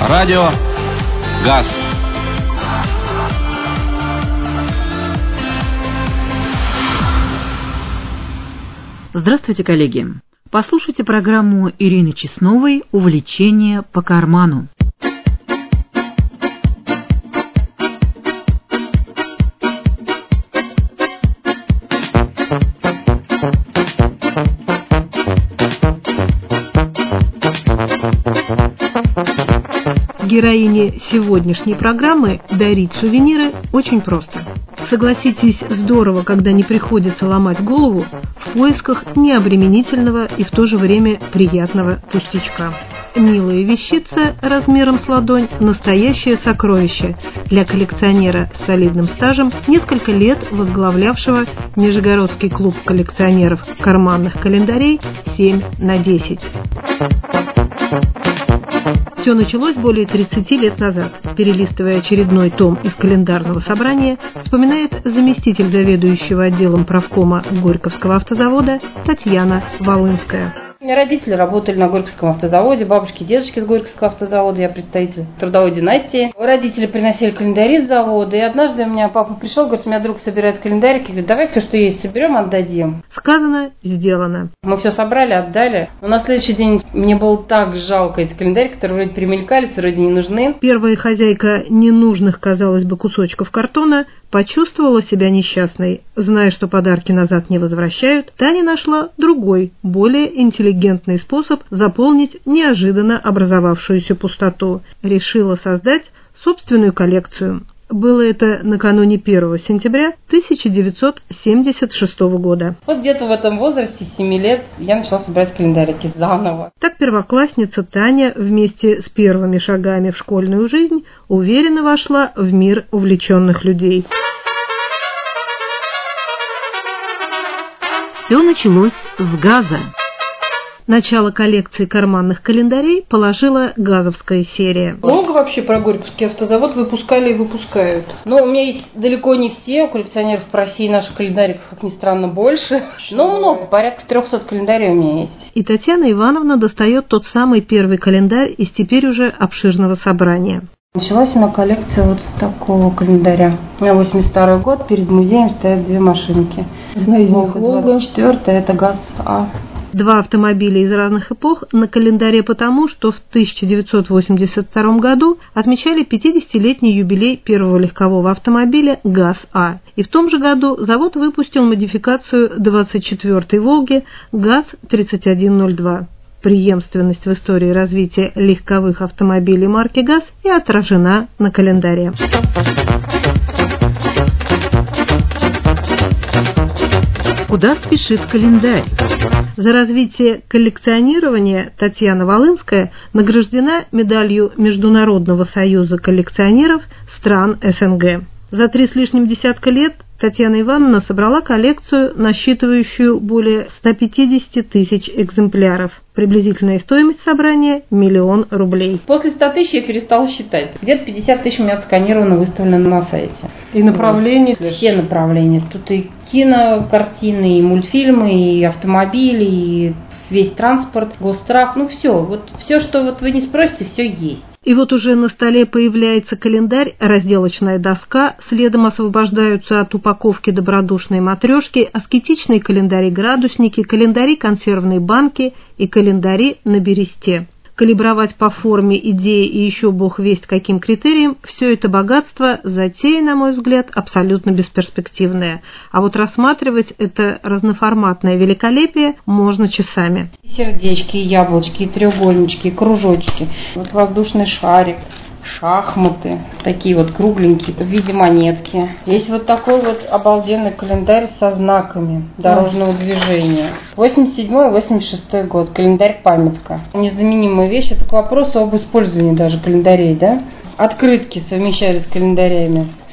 Радио ГАЗ. Здравствуйте, коллеги! Послушайте программу Ирины Чесновой «Увлечение по карману». Героине сегодняшней программы дарить сувениры очень просто. Согласитесь, здорово, когда не приходится ломать голову в поисках необременительного и в то же время приятного пустячка. Милая вещица размером с ладонь – настоящее сокровище для коллекционера с солидным стажем, несколько лет возглавлявшего Нижегородский клуб коллекционеров карманных календарей 7/10. Все началось более 30 лет назад. Перелистывая очередной том из календарного собрания, вспоминает заместитель заведующего отделом правкома Горьковского автозавода Татьяна Волынская. У меня родители работали на Горьковском автозаводе, бабушки и дедушки с Горьковского автозавода, я представитель трудовой династии. Родители приносили календари с завода, и однажды у меня папа пришел, говорит, у меня друг собирает календарики, говорит, давай все, что есть, соберем, отдадим. Сказано, сделано. Мы все собрали, отдали, но на следующий день мне было так жалко эти календари, которые вроде примелькались, вроде не нужны. Первая хозяйка ненужных, казалось бы, кусочков картона почувствовала себя несчастной. Зная, что подарки назад не возвращают, Таня нашла другой, более интеллигентный способ заполнить неожиданно образовавшуюся пустоту. Решила создать собственную коллекцию. Было это накануне 1 сентября 1976 года. Вот где-то в этом возрасте, 7 лет, я начала собирать календарики заново. Так первоклассница Таня вместе с первыми шагами в школьную жизнь уверенно вошла в мир увлеченных людей. Все началось с газа. Начало коллекции карманных календарей положила газовская серия. Много вообще про Горьковский автозавод выпускали и выпускают. Но у меня есть далеко не все, у коллекционеров по России наших календариков, как ни странно, больше. Но много, порядка 300 календарей у меня есть. И Татьяна Ивановна достает тот самый первый календарь из теперь уже обширного собрания. Началась у меня коллекция вот с такого календаря. У меня 82 год, перед музеем стоят две машинки. Одна из них Волга, 24-я это ГАЗ-А. Два автомобиля из разных эпох на календаре потому, что в 1982 году отмечали 50-летний юбилей первого легкового автомобиля ГАЗ-А. И в том же году завод выпустил модификацию 24-й «Волги» ГАЗ-3102. Преемственность в истории развития легковых автомобилей марки ГАЗ и отражена на календаре. Куда спешит календарь? За развитие коллекционирования Татьяна Волынская награждена медалью Международного союза коллекционеров стран СНГ. За 3 с лишним десятка лет Татьяна Ивановна собрала коллекцию, насчитывающую более 150 тысяч экземпляров. Приблизительная стоимость собрания – 1 000 000 рублей. После 100 тысяч я перестала считать. Где-то 50 тысяч у меня отсканировано, выставлено на сайте. И направления? Все направления. Тут и кинокартины, и мультфильмы, и автомобили, и весь транспорт, гострах, все. Вот все, что вот вы не спросите, все есть. И вот уже на столе появляется календарь, разделочная доска, следом освобождаются от упаковки добродушные матрешки, аскетичные календари-градусники, календари-консервные банки и календари на бересте. Калибровать по форме, идее и еще бог весть каким критериям, все это богатство, затея, на мой взгляд, абсолютно бесперспективная. А вот рассматривать это разноформатное великолепие можно часами. И сердечки, и яблочки, и треугольнички, и кружочки, вот воздушный шарик, шахматы, такие вот кругленькие, в виде монетки. Есть вот такой вот обалденный календарь со знаками дорожного движения. 87-86 год, календарь-памятка. Незаменимая вещь, это к вопросу об использовании даже календарей, да? Открытки совмещали с календарями.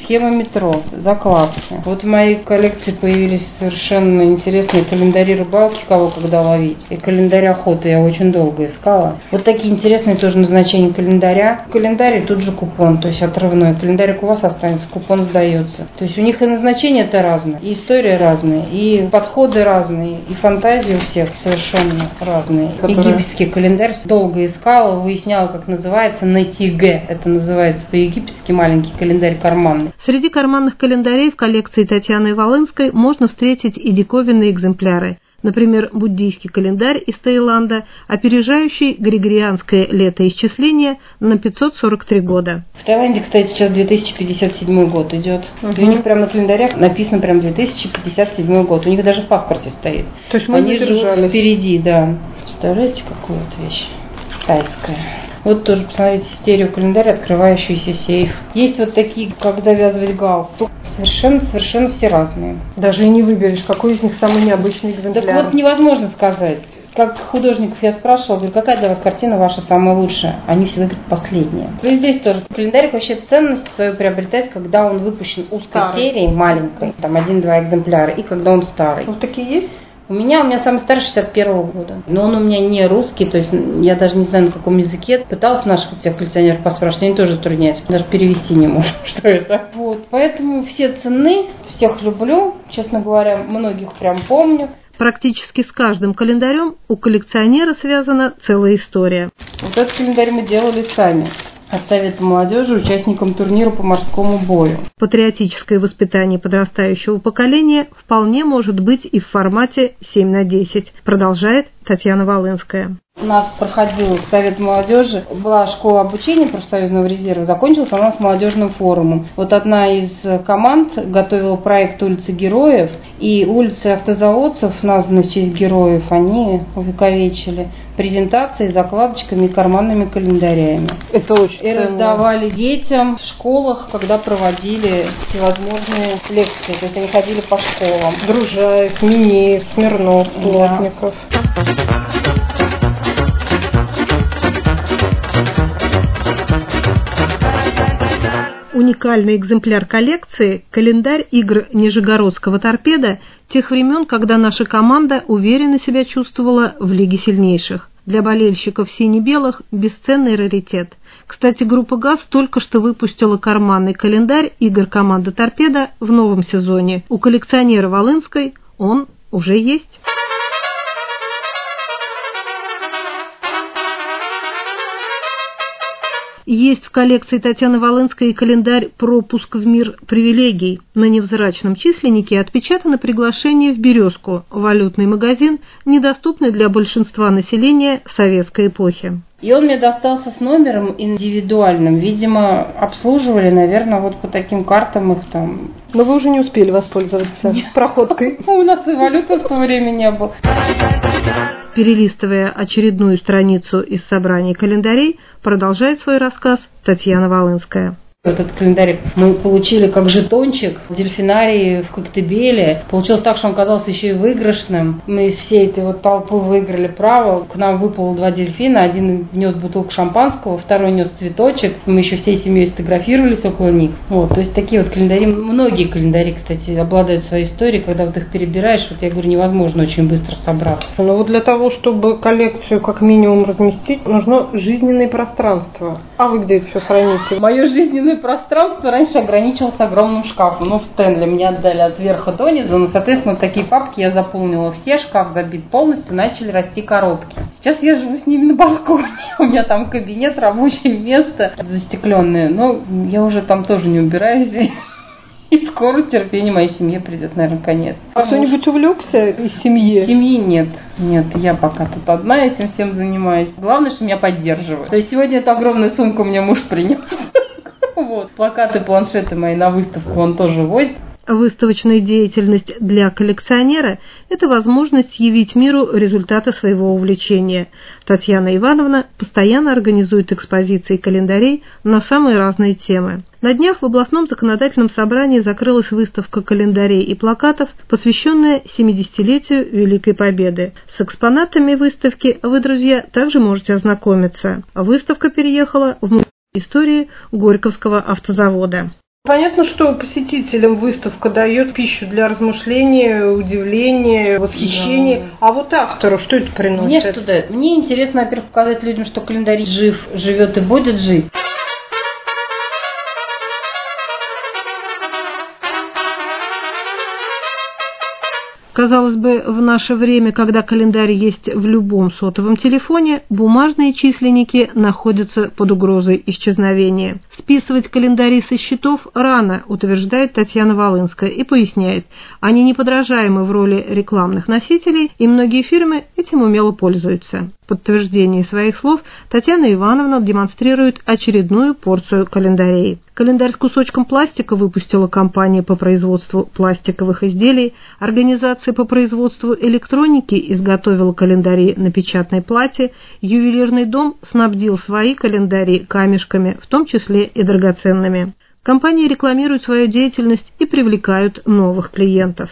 схема метро, закладки. Вот в моей коллекции появились совершенно интересные календари рыбалки, кого когда ловить. И календарь охоты я очень долго искала. Вот такие интересные тоже назначения календаря. Календарь и тут же купон, то есть отрывной. Календарик у вас останется, купон сдается. То есть у них и назначения-то разные, и история разные, и подходы разные, и фантазии у всех совершенно разные. Египетский календарь долго искала, выясняла, как называется, натиге. Это называется по-египетски маленький календарь карманный. Среди карманных календарей в коллекции Татьяны Волынской можно встретить и диковинные экземпляры. Например, буддийский календарь из Таиланда, опережающий григорианское летоисчисление на 543 года. В Таиланде, кстати, сейчас 2057 год идет. И у них прямо на календарях написано прям 2057 год. У них даже в паспорте стоит. То есть мы они живут впереди, да. Представляете, какую вот вещь тайская. Вот тоже посмотрите стереокалендарь, открывающийся сейф. Есть вот такие, как завязывать галстук. Совершенно все разные. Даже и не выберешь, какой из них самый необычный экземпляр. Так вот невозможно сказать. Как художников я спрашивала, говорю, какая для вас картина ваша самая лучшая? Они всегда говорят, последняя. И здесь тоже. Календарик вообще ценность свою приобретает, когда он выпущен узкой серией, маленькой, там 1-2 экземпляра, и когда он старый. Вот такие есть? У меня самый старый 61-го года. Но он у меня не русский, то есть я даже не знаю, на каком языке. Пыталась наших всех коллекционеров поспрашивать, они тоже затрудняются. Даже перевести не могут, что это. Вот, поэтому все ценны, всех люблю. Честно говоря, многих прям помню. Практически с каждым календарем у коллекционера связана целая история. Вот этот календарь мы делали сами. От Совета молодежи участникам турнира по морскому бою. Патриотическое воспитание подрастающего поколения вполне может быть и в формате 7/10, продолжает Татьяна Волынская. У нас проходил Совет молодежи, была школа обучения профсоюзного резерва, закончилась она с молодежным форумом. Вот одна из команд готовила проект «Улицы героев», и улицы автозаводцев, названные в честь героев, они увековечили презентации закладочками и карманными календарями. Это очень и раздавали детям в школах, когда проводили всевозможные лекции. То есть они ходили по школам. Дружаев, Минеев, Смирнов, Плотников. Уникальный экземпляр коллекции – календарь игр Нижегородского торпедо тех времен, когда наша команда уверенно себя чувствовала в Лиге сильнейших. Для болельщиков сине-белых – бесценный раритет. Кстати, группа «ГАЗ» только что выпустила карманный календарь игр команды «Торпедо» в новом сезоне. У коллекционера Волынской он уже есть. Есть в коллекции Татьяны Волынской и календарь «Пропуск в мир привилегий». На невзрачном численнике отпечатано приглашение в «Березку» – валютный магазин, недоступный для большинства населения советской эпохи. И он мне достался с номером индивидуальным. Видимо, обслуживали, наверное, вот по таким картам их там. Но вы уже не успели воспользоваться проходкой. У нас и валюты в то время не было. Перелистывая очередную страницу из собрания календарей, продолжает свой рассказ Татьяна Волынская. Этот календарь мы получили как жетончик в дельфинарии в Коктебеле. Получилось так, что он оказался еще и выигрышным. Мы из всей этой вот толпы выиграли право. К нам выпало 2 дельфина. Один нес бутылку шампанского, второй нес цветочек. Мы еще всей семьей сфотографировались около них. Вот, то есть такие вот календари. Многие календари, кстати, обладают своей историей. Когда вот их перебираешь, вот я говорю, невозможно очень быстро собраться. Но вот для того, чтобы коллекцию как минимум разместить, нужно жизненное пространство. А вы где это все храните? Мое жизненное пространство раньше ограничивалось огромным шкафом. Ну, в Стэнли мне отдали от верха до низу. Но, соответственно, такие папки я заполнила все, шкаф забит полностью, начали расти коробки. Сейчас я живу с ними на балконе. У меня там кабинет, рабочее место застекленное. Но я уже там тоже не убираюсь. И скоро терпение моей семьи придет, наверное, конец. А кто-нибудь увлекся из семьи? Семьи нет. Нет, я пока тут одна этим всем занимаюсь. Главное, что меня поддерживают. То есть сегодня эту огромную сумку мне муж принес. Вот. Плакаты, планшеты мои на выставку он тоже возит. Выставочная деятельность для коллекционера – это возможность явить миру результаты своего увлечения. Татьяна Ивановна постоянно организует экспозиции календарей на самые разные темы. На днях в областном законодательном собрании закрылась выставка календарей и плакатов, посвященная 70-летию Великой Победы. С экспонатами выставки вы, друзья, также можете ознакомиться. Выставка переехала в музей истории Горьковского автозавода. Понятно, что посетителям выставка дает пищу для размышления, удивления, восхищения. Да. А вот автору что это приносит? Мне что дает? Мне интересно, во-первых, показать людям, что календарь жив, живет и будет жить. Казалось бы, в наше время, когда календарь есть в любом сотовом телефоне, бумажные численники находятся под угрозой исчезновения. Списывать календари со счетов рано, утверждает Татьяна Волынская, и поясняет, они неподражаемы в роли рекламных носителей, и многие фирмы этим умело пользуются. В подтверждение своих слов Татьяна Ивановна демонстрирует очередную порцию календарей. Календарь с кусочком пластика выпустила компания по производству пластиковых изделий, организация по производству электроники изготовила календари на печатной плате, ювелирный дом снабдил свои календари камешками, в том числе и драгоценными. Компании рекламируют свою деятельность и привлекают новых клиентов.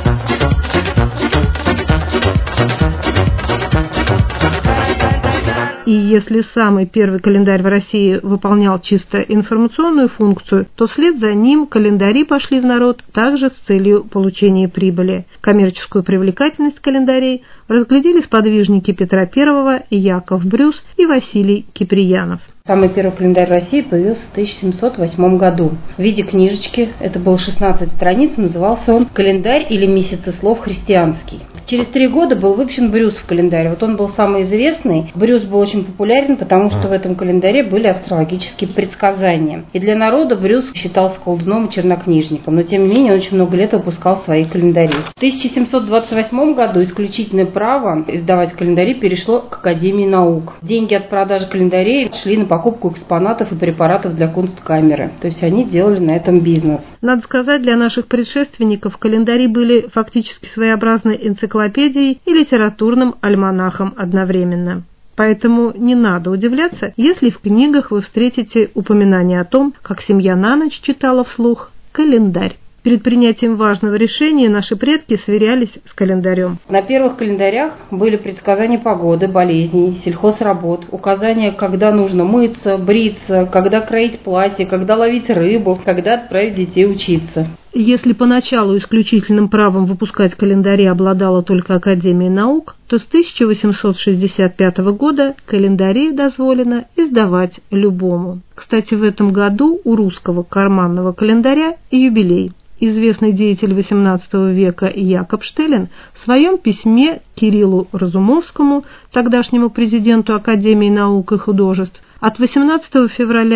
И если самый первый календарь в России выполнял чисто информационную функцию, то вслед за ним календари пошли в народ также с целью получения прибыли. Коммерческую привлекательность календарей разглядели сподвижники Петра I, Яков Брюс и Василий Киприянов. Самый первый календарь России появился в 1708 году. В виде книжечки, это было 16 страниц, назывался он «Календарь или месяцеслов христианский». Через 3 года был выпущен Брюсов календарь. Вот он был самый известный. Брюс был очень популярен, потому что в этом календаре были астрологические предсказания. И для народа Брюс считался колдуном и чернокнижником, но тем не менее он очень много лет выпускал свои календари. В 1728 году исключительное право издавать календари перешло к Академии наук. Деньги от продажи календарей шли на покупку экспонатов и препаратов для кунсткамеры. То есть они делали на этом бизнес. Надо сказать, для наших предшественников календари были фактически своеобразной энциклопедией и литературным альманахом одновременно. Поэтому не надо удивляться, если в книгах вы встретите упоминание о том, как семья на ночь читала вслух календарь. Перед принятием важного решения наши предки сверялись с календарем. На первых календарях были предсказания погоды, болезней, сельхозработ, указания, когда нужно мыться, бриться, когда кроить платье, когда ловить рыбу, когда отправить детей учиться. Если поначалу исключительным правом выпускать календари обладала только Академия наук, то с 1865 года календари дозволено издавать любому. Кстати, в этом году у русского карманного календаря юбилей. Известный деятель XVIII века Якоб Штеллин в своем письме Кириллу Разумовскому, тогдашнему президенту Академии наук и художеств, от 18 февраля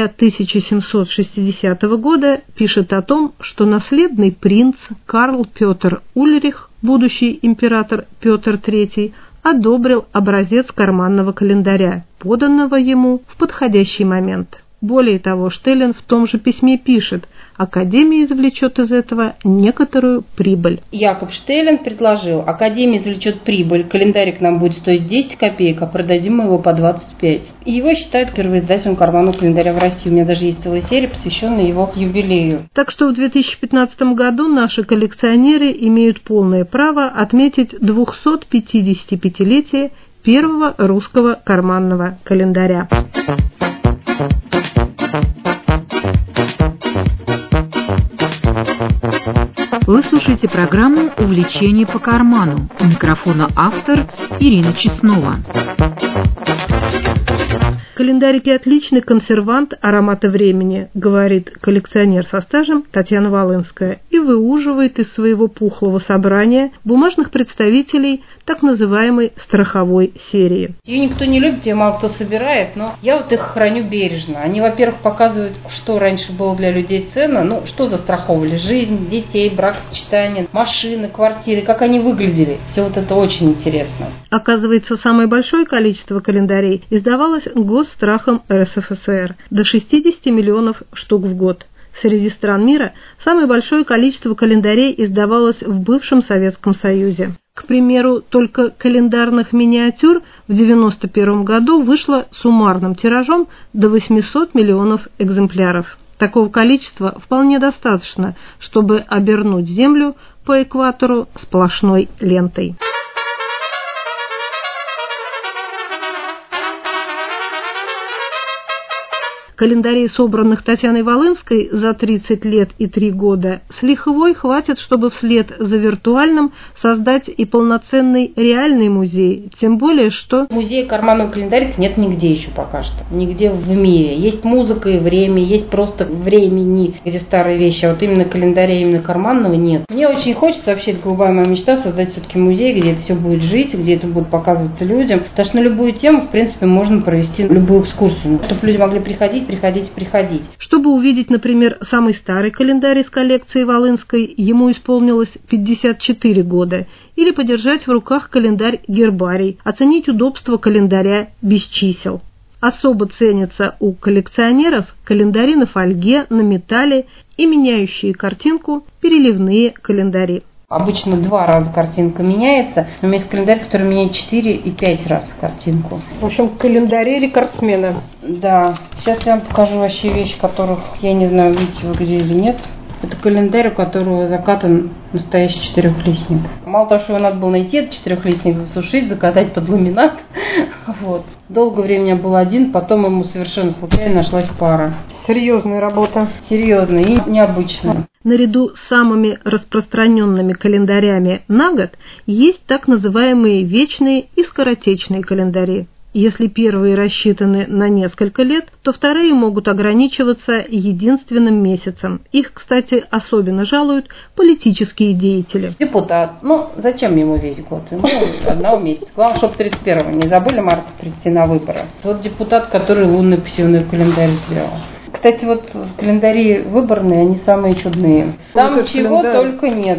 1760 года пишет о том, что наследный принц Карл Петр Ульрих, будущий император Петр III, одобрил образец карманного календаря, поданного ему в подходящий момент. Более того, Штеллин в том же письме пишет: Академия извлечет из этого некоторую прибыль. Якоб Штеллин предложил: Академия извлечет прибыль, календарик нам будет стоить 10 копеек, а продадим мы его по 25. И его считают первоиздателем карманного календаря в России. У меня даже есть целая серия, посвященная его юбилею. Так что в 2015 году наши коллекционеры имеют полное право отметить 255-летие первого русского карманного календаря. Вы слушаете программу «Увлечение по карману». У микрофона автор Ирина Чеснова. Календарики – отличный консервант аромата времени, говорит коллекционер со стажем Татьяна Волынская, и выуживает из своего пухлого собрания бумажных представителей так называемой страховой серии. Ее никто не любит, ее мало кто собирает, но я вот их храню бережно. Они, во-первых, показывают, что раньше было для людей ценно, что застраховывали: жизнь, детей, бракосочетание, машины, квартиры, как они выглядели. Все вот это очень интересно. Оказывается, самое большое количество календарей издавалось Госстрахом РСФСР – до 60 миллионов штук в год. Среди стран мира самое большое количество календарей издавалось в бывшем Советском Союзе. К примеру, только календарных миниатюр в 1991 году вышло суммарным тиражом до 800 миллионов экземпляров. Такого количества вполне достаточно, чтобы обернуть Землю по экватору сплошной лентой. Календарей, собранных Татьяной Волынской за 30 лет и 3 года, с лихвой хватит, чтобы вслед за виртуальным создать и полноценный реальный музей. Тем более, что... Музея карманного календаря нет нигде еще пока что. Нигде в мире. Есть музыка и время, есть просто времени, где старые вещи. А вот именно календаря, именно карманного нет. Мне очень хочется, вообще, это голубая моя мечта, создать все-таки музей, где это все будет жить, где это будет показываться людям. Потому что на любую тему, в принципе, можно провести любую экскурсию. Чтобы люди могли приходить. Чтобы увидеть, например, самый старый календарь из коллекции Волынской, ему исполнилось 54 года. Или подержать в руках календарь-гербарий, оценить удобство календаря без чисел. Особо ценятся у коллекционеров календари на фольге, на металле и меняющие картинку переливные календари. Обычно 2 раза картинка меняется, но у меня есть календарь, который меняет 4 и 5 раз картинку. В общем, календари рекордсмена. Да. Сейчас я вам покажу вообще вещи, которых, я не знаю, видите вы где или нет. Это календарь, у которого закатан настоящий 4-листник. Мало того, что его надо было найти, этот 4-листник засушить, закатать под ламинат. Вот. Долгое время у меня был один, потом ему совершенно случайно нашлась пара. Серьезная работа. Серьезная и необычная. Наряду с самыми распространенными календарями на год есть так называемые вечные и скоротечные календари. Если первые рассчитаны на несколько лет, то вторые могут ограничиваться единственным месяцем. Их, кстати, особенно жалуют политические деятели. Депутат. Зачем ему весь год? Ему одного месяца. Главное, чтобы 31-го. Не забыли марта прийти на выборы. Вот депутат, который лунный пассивный календарь сделал. Кстати, вот календари выборные, они самые чудные. Там чего только нет.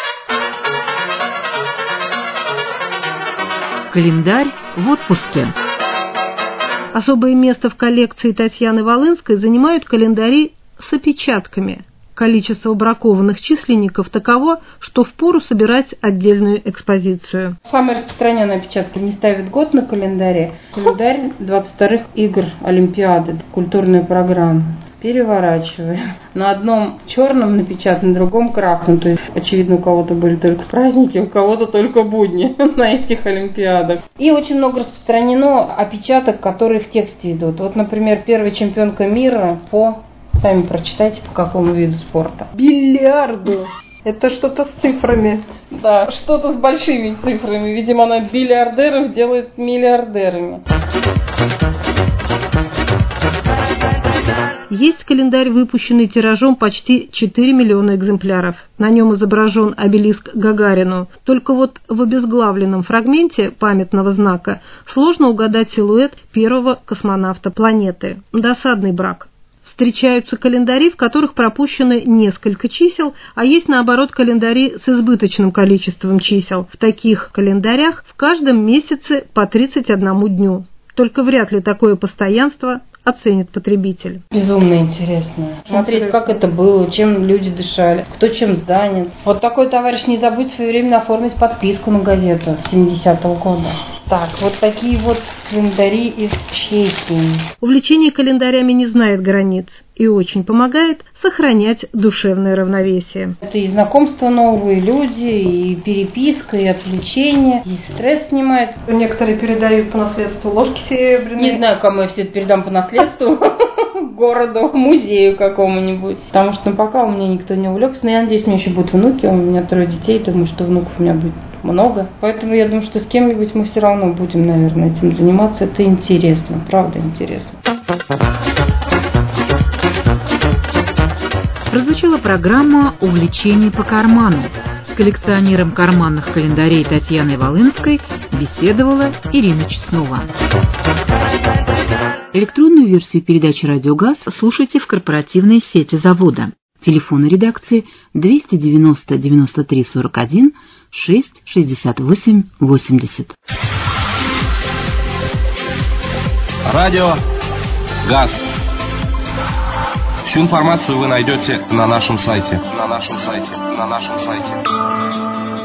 Календарь в отпуске. Особое место в коллекции Татьяны Волынской занимают календари с опечатками. Количество бракованных численников таково, что впору собирать отдельную экспозицию. Самая распространенная опечатка не ставит год на календаре. Календарь 22-х игр Олимпиады, культурная программа. Переворачиваем. На одном черном напечатано, на другом красном. То есть, очевидно, у кого-то были только праздники, у кого-то только будни на этих Олимпиадах. И очень много распространено опечаток, которые в тексте идут. Вот, например, первая чемпионка мира по... Сами прочитайте, по какому виду спорта. Бильярду. Это что-то с цифрами. Да, что-то с большими цифрами. Видимо, она бильярдеров делает миллиардерами. Есть календарь, выпущенный тиражом почти 4 миллиона экземпляров. На нем изображен обелиск Гагарину. Только вот в обезглавленном фрагменте памятного знака сложно угадать силуэт первого космонавта планеты. Досадный брак. Встречаются календари, в которых пропущены несколько чисел, а есть, наоборот, календари с избыточным количеством чисел. В таких календарях в каждом месяце по 31 дню. Только вряд ли такое постоянство оценит потребитель. Безумно интересно. Смотреть, как это было, чем люди дышали, кто чем занят. Вот такой товарищ не забудь своевременно оформить подписку на газету 70-го года. Так, вот такие вот календари из Чехии. Увлечение календарями не знает границ и очень помогает сохранять душевное равновесие. Это и знакомства новые, люди, и переписка, и отвлечение, и стресс снимает. Некоторые передают по наследству ложки серебряные. Не знаю, кому я все это передам по наследству. Городу, музею какому-нибудь. Потому что пока у меня никто не увлекся. Но я надеюсь, у меня еще будут внуки. У меня 3 детей. Думаю, что внуков у меня будет много. Поэтому я думаю, что с кем-нибудь мы все равно будем, наверное, этим заниматься. Это интересно. Правда интересно. Прозвучала программа «Увлечение по карману». С коллекционером карманных календарей Татьяной Волынской беседовала Ирина Чеснова. Электронную версию передачи «Радио ГАЗ» слушайте в корпоративной сети завода. Телефон редакции 290 93 41 6 68 80. Радио ГАЗ. Всю информацию вы найдете на нашем сайте.